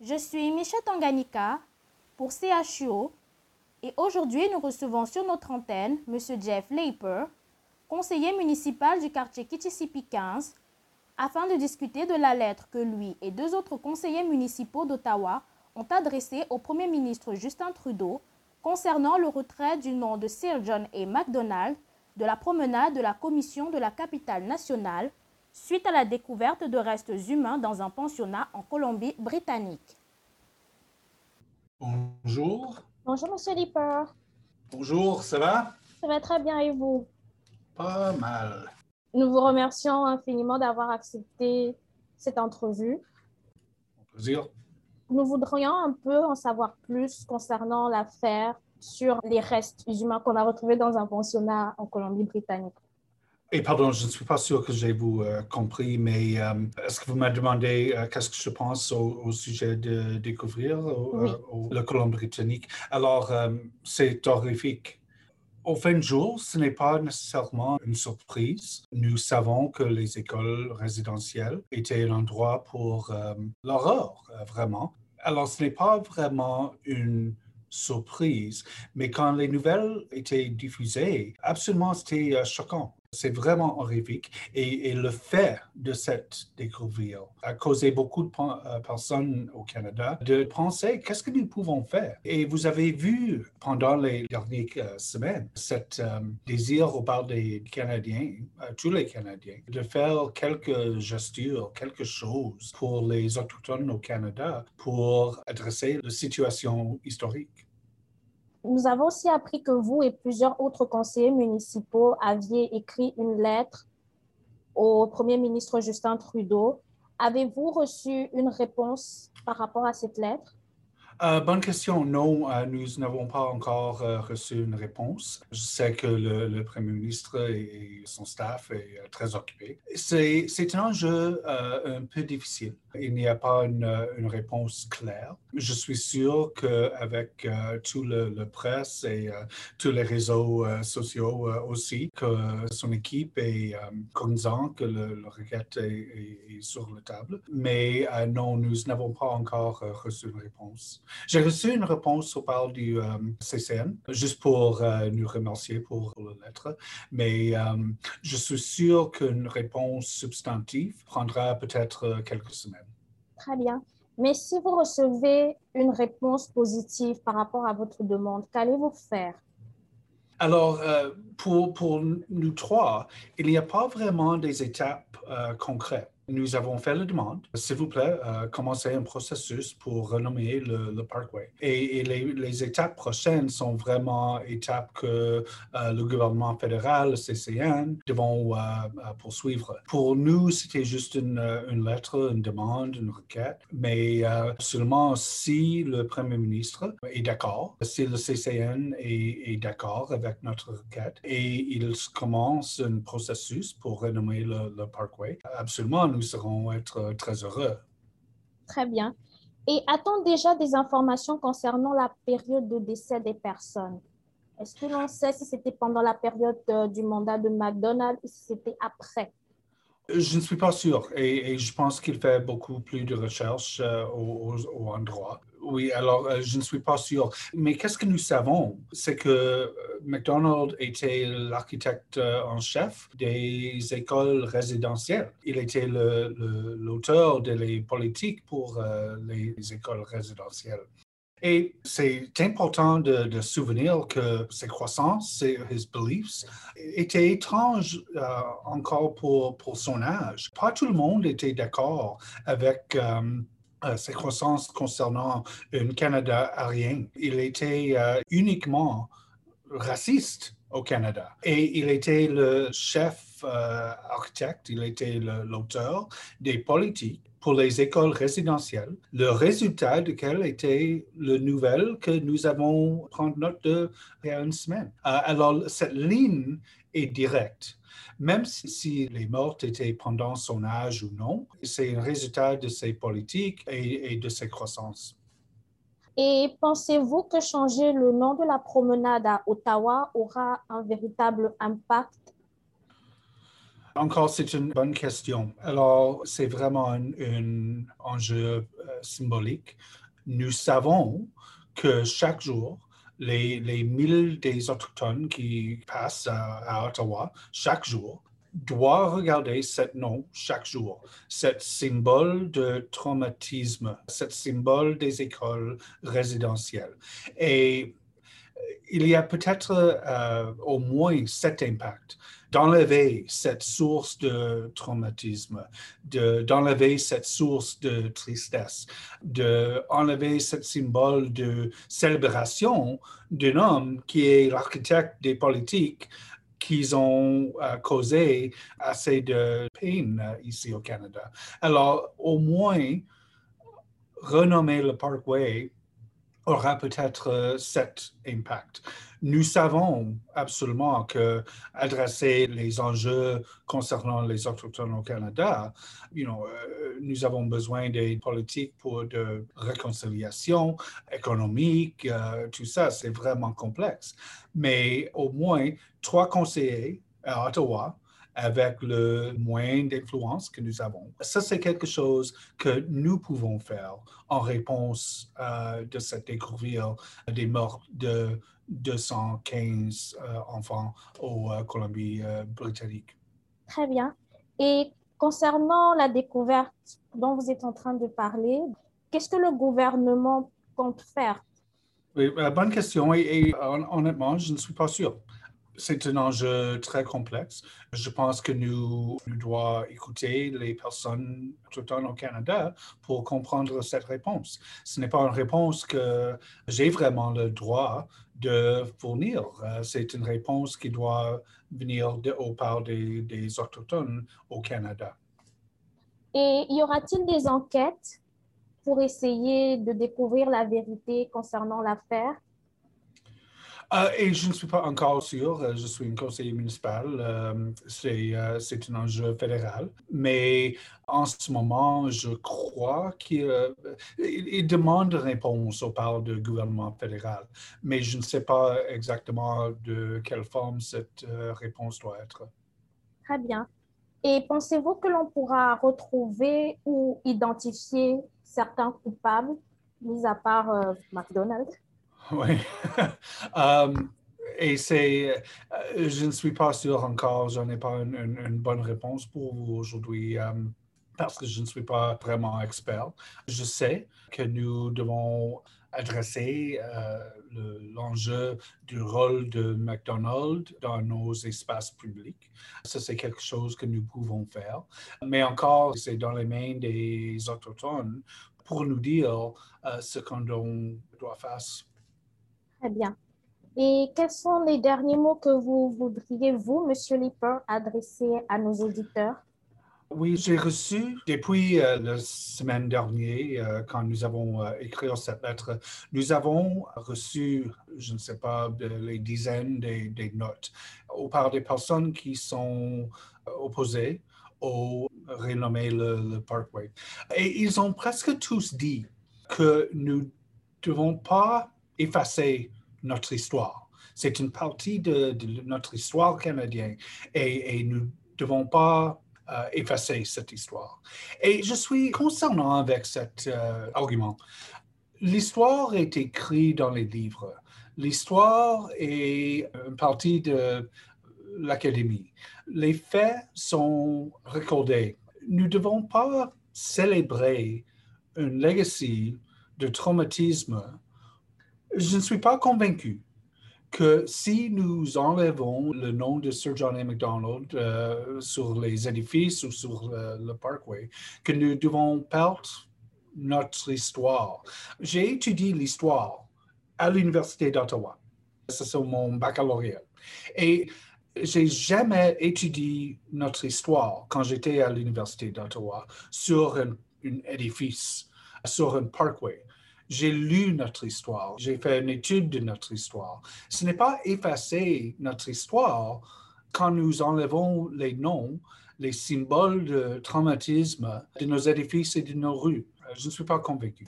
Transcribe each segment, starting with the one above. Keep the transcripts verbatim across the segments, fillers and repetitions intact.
Je suis Micha Tanganyika pour C H U O et aujourd'hui nous recevons sur notre antenne M. Jeff Leiper, conseiller municipal du quartier Kichisipi quinze, afin de discuter de la lettre que lui et deux autres conseillers municipaux d'Ottawa ont adressée au Premier ministre Justin Trudeau concernant le retrait du nom de Sir John A. Macdonald de la promenade de la Commission de la capitale nationale suite à la découverte de restes humains dans un pensionnat en Colombie-Britannique. Bonjour. Bonjour, Monsieur Leiper. Bonjour, ça va? Ça va très bien et vous? Pas mal. Nous vous remercions infiniment d'avoir accepté cette entrevue. Mon plaisir. Nous voudrions un peu en savoir plus concernant l'affaire sur les restes humains qu'on a retrouvés dans un pensionnat en Colombie-Britannique. Et pardon, je ne suis pas sûr que j'ai vous euh, compris, mais euh, est-ce que vous me demandez euh, qu'est-ce que je pense au, au sujet de découvrir au, Oui. euh, au, le Colombie-Britannique? Alors, euh, c'est horrifique. Au fin de jour, ce n'est pas nécessairement une surprise. Nous savons que les écoles résidentielles étaient un endroit pour euh, l'horreur, euh, vraiment. Alors, ce n'est pas vraiment une surprise, mais quand les nouvelles étaient diffusées, absolument, c'était euh, choquant. C'est vraiment horrifique. Et, et le fait de cette découverte a causé beaucoup de euh, personnes au Canada de penser qu'est-ce que nous pouvons faire. Et vous avez vu pendant les dernières euh, semaines cet euh, désir au part des Canadiens, euh, tous les Canadiens, de faire quelques gestures, quelque chose pour les Autochtones au Canada pour adresser la situation historique. Nous avons aussi appris que vous et plusieurs autres conseillers municipaux aviez écrit une lettre au Premier ministre Justin Trudeau. Avez-vous reçu une réponse par rapport à cette lettre? Euh, bonne question. Non, euh, nous n'avons pas encore euh, reçu une réponse. Je sais que le, le Premier ministre et son staff est euh, très occupé. C'est, c'est un enjeu euh, un peu difficile. Il n'y a pas une, une réponse claire. Je suis sûr qu'avec euh, tout le, le presse et euh, tous les réseaux euh, sociaux euh, aussi, que son équipe est euh, cognizant que le, le requête est, est, est sur la table. Mais euh, non, nous n'avons pas encore euh, reçu une réponse. J'ai reçu une réponse au part du euh, C C N, juste pour euh, nous remercier pour la lettre, mais euh, je suis sûr qu'une réponse substantive prendra peut-être quelques semaines. Très bien. Mais si vous recevez une réponse positive par rapport à votre demande, qu'allez-vous faire? Alors, euh, pour, pour nous trois, il n'y a pas vraiment des étapes euh, concrètes. Nous avons fait la demande. S'il vous plaît, euh, commencez un processus pour renommer le, le Parkway. Et, et les, les étapes prochaines sont vraiment étapes que euh, le gouvernement fédéral, le C C N, devront euh, poursuivre. Pour nous, c'était juste une, une lettre, une demande, une requête. Mais euh, seulement si le Premier ministre est d'accord, si le C C N est, est d'accord avec notre requête et il commence un processus pour renommer le, le Parkway, absolument, nous serons être très heureux. Très bien. Et a-t-on déjà des informations concernant la période de décès des personnes? Est-ce que l'on sait si c'était pendant la période euh, du mandat de McDonald ou si c'était après? Je ne suis pas sûr et, et je pense qu'il fait beaucoup plus de recherches euh, au, au, au endroit. Oui, alors euh, je ne suis pas sûr. Mais qu'est-ce que nous savons? C'est que euh, McDonald était l'architecte euh, en chef des écoles résidentielles. Il était le, le, l'auteur des politiques pour euh, les, les écoles résidentielles. Et c'est important de, de souvenir que ses croyances, ses his beliefs, étaient étranges euh, encore pour, pour son âge. Pas tout le monde était d'accord avec euh, euh, ses croyances concernant un Canada arien. Il était euh, uniquement raciste au Canada. Et il était le chef euh, architecte, il était le, l'auteur des politiques pour les écoles résidentielles, le résultat duquel était le nouvelle que nous avons pris note de il y a une semaine. Euh, alors, cette ligne est directe. Même si, si les morts étaient pendant son âge ou non, c'est un résultat de ses politiques et, et de ses croissances. Et pensez-vous que changer le nom de la promenade à Ottawa aura un véritable impact? Encore, c'est une bonne question. Alors, c'est vraiment un, un enjeu euh, symbolique. Nous savons que chaque jour, les, les mille des Autochtones qui passent à, à Ottawa, chaque jour, doivent regarder ce nom chaque jour, ce symbole de traumatisme, ce symbole des écoles résidentielles. Et il y a peut-être euh, au moins cet impact d'enlever cette source de traumatisme, de, d'enlever cette source de tristesse, d'enlever ce symbole de célébration d'un homme qui est l'architecte des politiques qu'ils ont euh, causé assez de peine euh, ici au Canada. Alors, au moins, renommer le Parkway aura peut-être euh, cet impact. Nous savons absolument que adresser les enjeux concernant les Autochtones au Canada, you know, euh, nous avons besoin des politiques pour de réconciliation économique, euh, tout ça, c'est vraiment complexe. Mais au moins, trois conseillers à Ottawa avec le moyen d'influence que nous avons. Ça, c'est quelque chose que nous pouvons faire en réponse euh, de cette découverte des morts de deux cent quinze euh, enfants au euh, Colombie-Britannique. Très bien. Et concernant la découverte dont vous êtes en train de parler, qu'est-ce que le gouvernement compte faire? Oui, euh, bonne question et, et honnêtement, je ne suis pas sûr. C'est un enjeu très complexe. Je pense que nous, nous devons écouter les personnes autochtones au Canada pour comprendre cette réponse. Ce n'est pas une réponse que j'ai vraiment le droit de fournir. C'est une réponse qui doit venir de, au part des, des Autochtones au Canada. Et y aura-t-il des enquêtes pour essayer de découvrir la vérité concernant l'affaire? Euh, et je ne suis pas encore sûr, je suis un conseiller municipal, euh, c'est, euh, c'est un enjeu fédéral, mais en ce moment, je crois qu'il euh, il, il demande une réponse au part du gouvernement fédéral, mais je ne sais pas exactement de quelle forme cette euh, réponse doit être. Très bien. Et pensez-vous que l'on pourra retrouver ou identifier certains coupables, mis à part euh, McDonald's? Oui. um, et c'est, euh, je ne suis pas sûr encore, je n'ai pas une, une, une bonne réponse pour vous aujourd'hui um, parce que je ne suis pas vraiment expert. Je sais que nous devons adresser euh, le, l'enjeu du rôle de McDonald's dans nos espaces publics. Ça, c'est quelque chose que nous pouvons faire. Mais encore, c'est dans les mains des Autochtones pour nous dire euh, ce qu'on doit faire. Très bien. Et quels sont les derniers mots que vous voudriez, vous, Monsieur Lipper, adresser à nos auditeurs? Oui, j'ai reçu depuis euh, la semaine dernière, euh, quand nous avons euh, écrit cette lettre, nous avons reçu, je ne sais pas, de, les dizaines des, des notes au part des personnes qui sont euh, opposées au renommer le, le Parkway. Et ils ont presque tous dit que nous ne devons pas effacer notre histoire. C'est une partie de, de notre histoire canadienne et, et nous ne devons pas Euh, effacer cette histoire. Et je suis concernant avec cet euh, argument. L'histoire est écrite dans les livres. L'histoire est une partie de l'académie. Les faits sont recordés. Nous ne devons pas célébrer un legacy de traumatisme. Je ne suis pas convaincu que si nous enlevons le nom de Sir John A. Macdonald euh, sur les édifices ou sur euh, le Parkway, que nous devons perdre notre histoire. J'ai étudié l'histoire à l'Université d'Ottawa. C'est mon baccalauréat. Et j'ai jamais étudié notre histoire quand j'étais à l'Université d'Ottawa sur un, un édifice, sur un Parkway. J'ai lu notre histoire, j'ai fait une étude de notre histoire. Ce n'est pas effacer notre histoire quand nous enlevons les noms, les symboles de traumatisme de nos édifices et de nos rues. Je ne suis pas convaincu.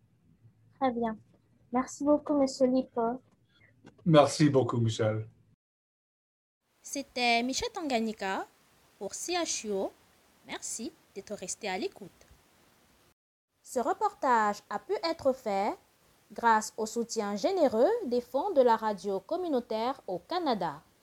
Très bien. Merci beaucoup, Monsieur Lipper. Merci beaucoup, Michel. C'était Michel Tanganyika pour C H U O. Merci d'être resté à l'écoute. Ce reportage a pu être fait grâce au soutien généreux des fonds de la radio communautaire au Canada.